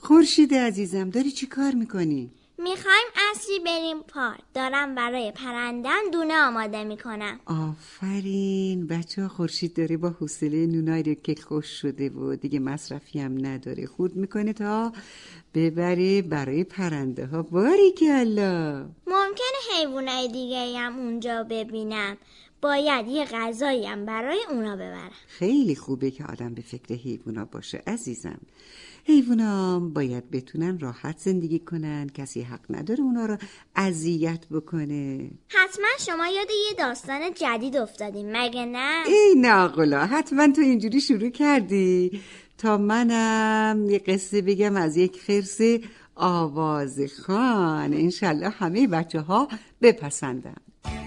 خورشید عزیزم، داری چی کار میکنی؟ میخوایم عصری بریم پارک. دارم برای پرندن دونه آماده میکنم. آفرین. بچه ها، خورشید داره با حوصله نونایی رو که خوش شده و دیگه مصرفی هم نداره خورد میکنه تا ببره برای پرنده ها. باریکالله. ممکنه حیوانای دیگه هم اونجا ببینم. باید یه غذایی هم برای اونا ببرم. خیلی خوبه که آدم به فکر حیوونا باشه عزیزم. حیوونا باید بتونن راحت زندگی کنن. کسی حق نداره اونا رو اذیت بکنه. حتما شما یاد یه داستان جدید افتادین مگه نه؟ ای ناقلا، حتما تو اینجوری شروع کردی تا منم یه قصه بگم از یک خرس آوازخوان. انشالله همه بچه ها بپسندن.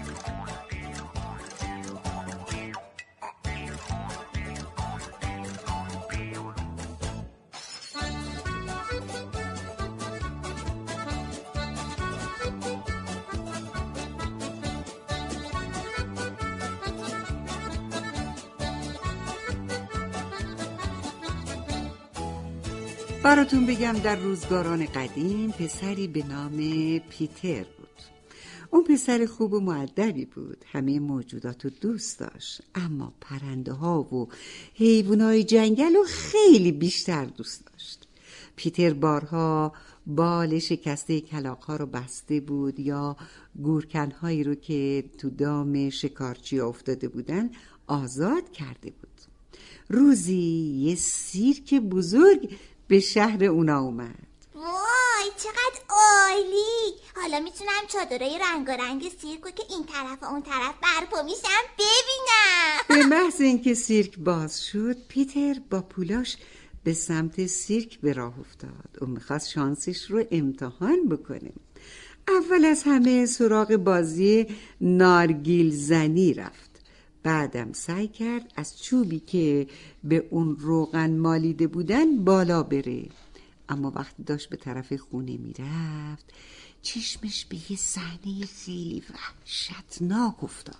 براتون بگم در روزگاران قدیم پسری به نام پیتر بود. اون پسر خوب و مؤدبی بود. همه موجودات رو دوست داشت، اما پرنده ها و حیوانای جنگل رو خیلی بیشتر دوست داشت. پیتر بارها بال شکسته کلاغ ها رو بسته بود یا گورکن هایی رو که تو دام شکارچی افتاده بودن آزاد کرده بود. روزی یه سیرک بزرگ به شهر اونا اومد. وای چقدر عالی! حالا میتونم چادرای رنگارنگ سیرکو که این طرف و اون طرف برپا میشم ببینم. به محض اینکه سیرک باز شد، پیتر با پولاش به سمت سیرک به راه افتاد. اون میخواست شانسش رو امتحان بکنه. اول از همه سراغ بازی نارگیل زنی رفت. بعدم سعی کرد از چوبی که به اون روغن مالیده بودن بالا بره. اما وقتی داشت به طرف خونه میرفت چشمش به یه صحنه خیلی وحشتناک افتاد.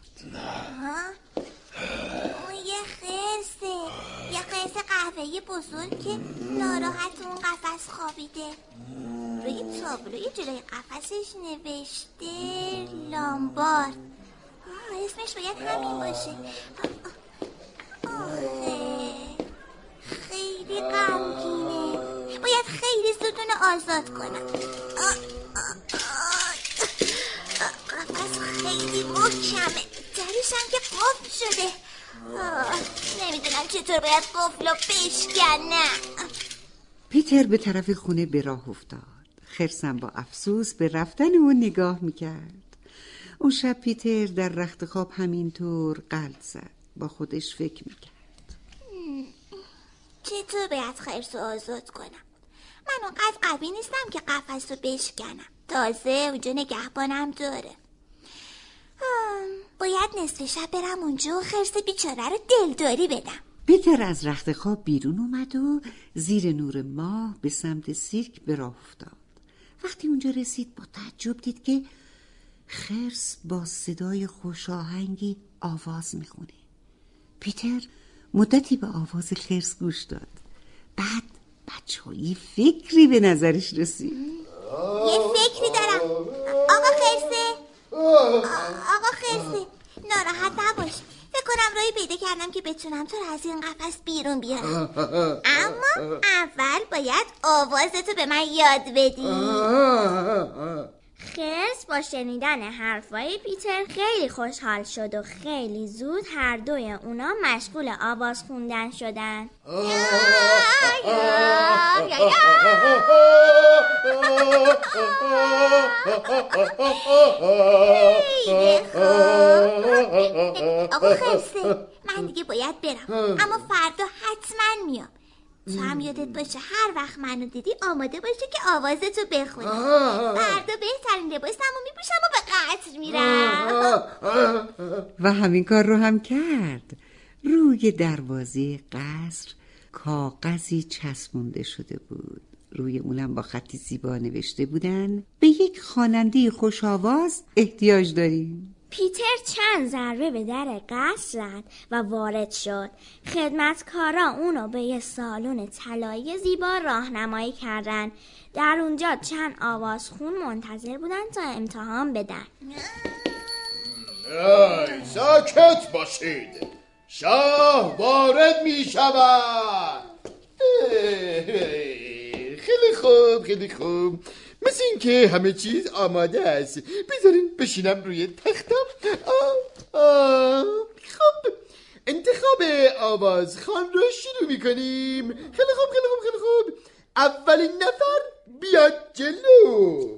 اون یه خرسه، یه خرس قهوه‌ای بزرگ که ناراحت اون قفس خوابیده. روی تابلوی جلوی قفسش نوشته لامبارد. اسمش باید همین باشه. آخه خیلی غمگینه. باید خیلی زود اونو آزاد کنم. قفس خیلی محکمه، درشم که قفل شده. نمیدونم چطور باید قفلو بشکنم. پیتر به طرف خونه به راه افتاد. خرسم با افسوس به رفتن اون نگاه میکرد. اون شب پیتر در رخت خواب همینطور قلط زد. با خودش فکر میکرد چطور باید خرسو آزاد کنم؟ من اونقدر قوی نیستم که قفس رو بشکنم. تازه اونجا نگهبانم داره. باید نصف شب برم اونجا و خرس بیچاره رو دلداری بدم. پیتر از رخت خواب بیرون اومد و زیر نور ماه به سمت سیرک به راه افتاد. وقتی اونجا رسید با تعجب دید که خرس با صدای خوشاهنگی آواز میخونه. پیتر مدتی به آواز خرس گوش داد. بعد بچه‌ای فکری به نظرش رسید. یه فکری دارم. آقا خرسه، آقا خرسه، ناراحت نباش. فکر کنم راهی پیدا کردم که بتونم تو رو از این قفس بیرون بیارم. اما اول باید آوازتو به من یاد بدی. خرس با شنیدن حرفای پیتر خیلی خوشحال شد و خیلی زود هر دوی اونا مشغول آواز خوندن شدن. آقا خرسه، من دیگه باید برم، اما فردا حتما میام. تو هم یادت باشه هر وقت منو دیدی آماده باشه که آوازتو بخونی. فردا بهترین لباسمو میپوشم و به قطر میرم. و همین کار رو هم کرد. روی دروازه قصر کاغذی چسبونده شده بود. روی اونم با خطی زیبا نوشته بودن: به یک خواننده خوش آواز احتیاج داریم. پیتر چند ضربه به در قصر زد و وارد شد. خدمتکارا اونو به یه سالن طلایی زیبا راهنمایی کردن. در اونجا چند آوازخون منتظر بودن تا امتحان بدن. ساکت باشید، شاه وارد می شود. خیلی خوب خیلی خوب، مثل این که همه چیز آماده است. بذارین بشینم روی تختم. خب انتخاب آوازخوان رو شروع میکنیم. خیلی خوب خیلی خوب خیلی خوب. اولین نفر بیاد جلو.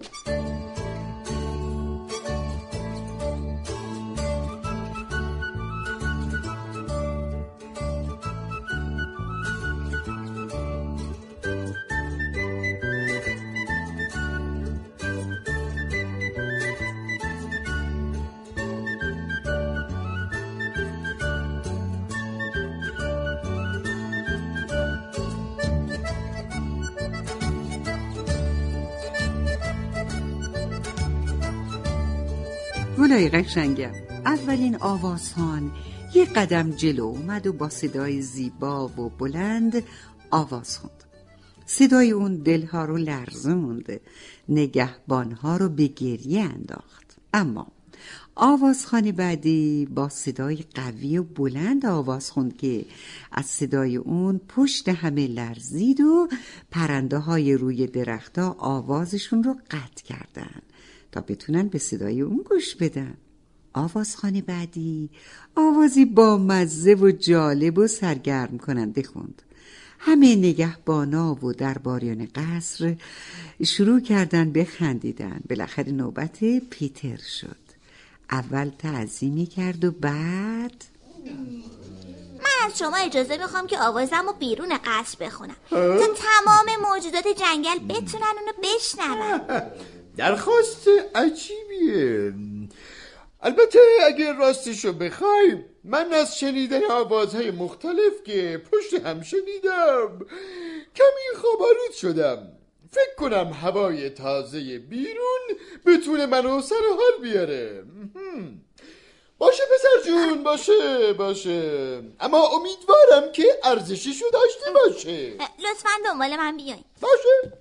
گلای قشنگم، اولین آوازخوان یه قدم جلو اومد و با صدای زیبا و بلند آواز خوند. صدای اون دلها رو لرزوند، نگهبانها رو به گریه انداخت. اما آوازخوان بعدی با صدای قوی و بلند آواز خوند که از صدای اون پشت همه لرزید و پرنده های روی درختها آوازشون رو قطع کردن تا بتونن به صدای اون گوش بدن. آوازخوان بعدی آوازی با مزه و جالب و سرگرم کننده خوند. همه نگهبانا و درباریان قصر شروع کردن بخندیدن. بالاخره نوبت پیتر شد. اول تعظیمی کرد و بعد من از شما اجازه میخوام که آوازم رو بیرون قصر بخونم تا تمام موجودات جنگل بتونن اونو بشنون. درخواست عجیبیه. البته اگه راستشو بخوای، من از شنیدن آوازهای مختلف که پشت هم شنیدم کمی خواب‌آلود شدم. فکر کنم هوای تازه بیرون بتونه منو سر حال بیاره. باشه پسر جون، باشه، اما امیدوارم که ارزششو داشته باشه. لطفاً دنبال من بیاین. باشه.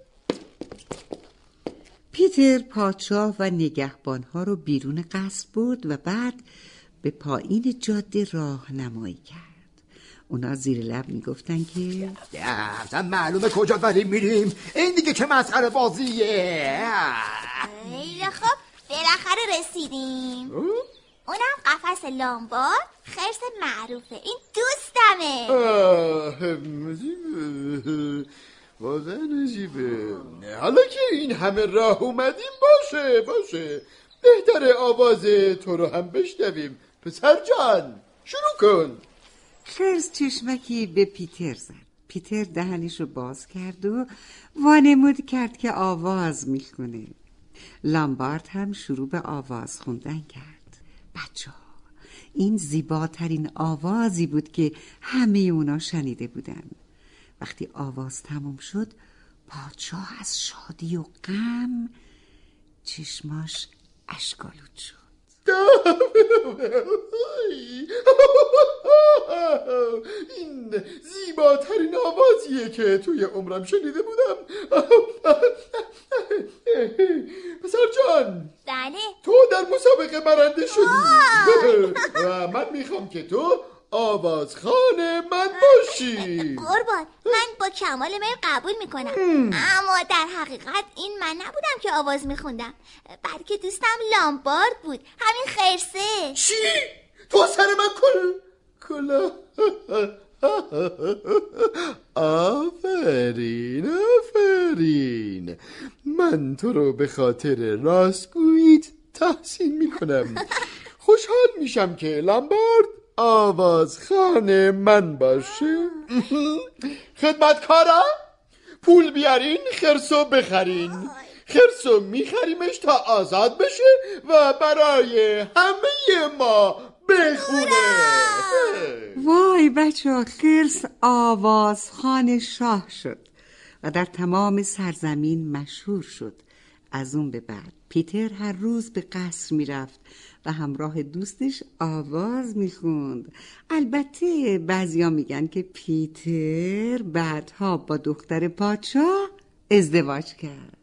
پیتر پادشاه و نگهبانها رو بیرون قصر برد و بعد به پایین جاده راهنمایی کرد. اونا زیر لب میگفتن که اصلا معلومه کجا داریم میریم. این دیگه چه مسخره بازیه. خیلی خب، بالاخره رسیدیم. اونم قفس لامبار، خرس معروفه. این دوستمه. واقعا عجیبه. حالا که این همه راه اومدیم، باشه بهتره آواز تو رو هم بشنویم. پسر جان شروع کن. خرس چشمکی به پیتر زد. پیتر دهنش رو باز کرد و وانمود کرد که آواز میخونه. لامبارد هم شروع به آواز خوندن کرد. بچه‌ها، این زیباترین آوازی بود که همه اونا شنیده بودن. وقتی آواز تموم شد، پادشاه از شادی و غم چشماش اشک‌آلود شد. این زیباترین آوازیه که توی عمرم شنیده بودم. پسر جان، بله. تو در مسابقه برنده شدی و من میخوام که تو آوازخوان من باشی. قربان، من با کمال میل قبول میکنم. اما در حقیقت این من نبودم که آواز میخوندم، بلکه دوستم لامبارد بود، همین خرسه. چی؟ تو سر من کلا آفرین. من تو رو به خاطر راستگوییت تحسین میکنم. خوشحال میشم که لامبارد آوازخوان من باشه. خدمتکارا، پول بیارین، خرسو بخرین. خرسو میخریمش تا آزاد بشه و برای همه ما بخونه. وای بچه‌ها، خرس آوازخوان شاه شد و در تمام سرزمین مشهور شد. از اون به بعد پیتر هر روز به قصر میرفت و همراه دوستش آواز میخوند. البته بعضیا میگن که پیتر بعدها با دختر پادشاه ازدواج کرد.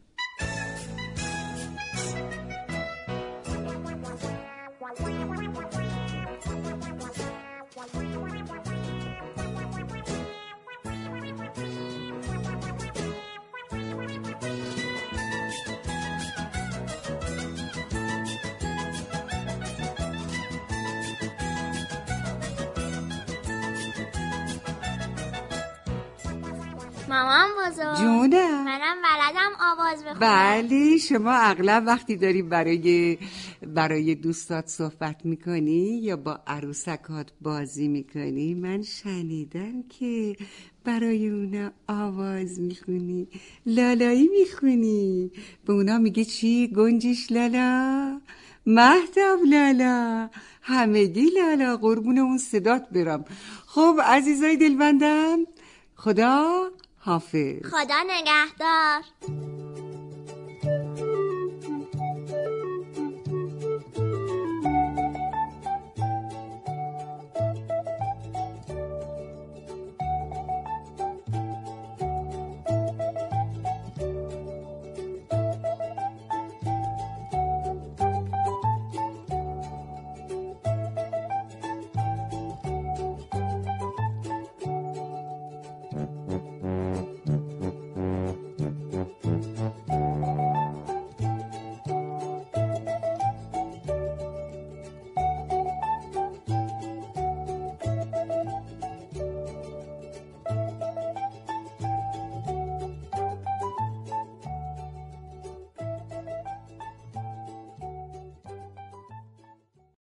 مامان بزرگ جونم. منم بلدم آواز بخونم. بله، شما اغلب وقتی داری برای دوستات صحبت میکنی یا با عروسکات بازی میکنی من شنیدم که برای اونا آواز میخونی، لالایی میخونی. به اونا میگه چی؟ گنجش لالا، مهتاب لالا، همگی لالا، قربون اون صدات برم. خب عزیزای دلبندم، خدا حافظ. خدا نگهدار.